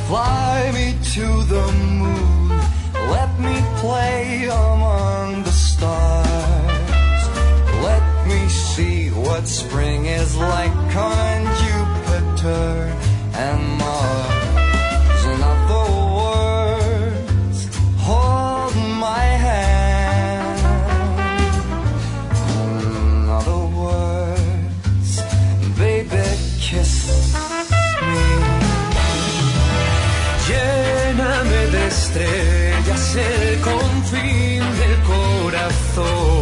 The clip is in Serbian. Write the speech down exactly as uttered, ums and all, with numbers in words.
Fly me to the moon, let me play among the stars. Let me see what spring is like on Jupiter and Mars. In other words, hold my hand. In other words, baby, kiss me. Lléname de estrellas el confín del corazón.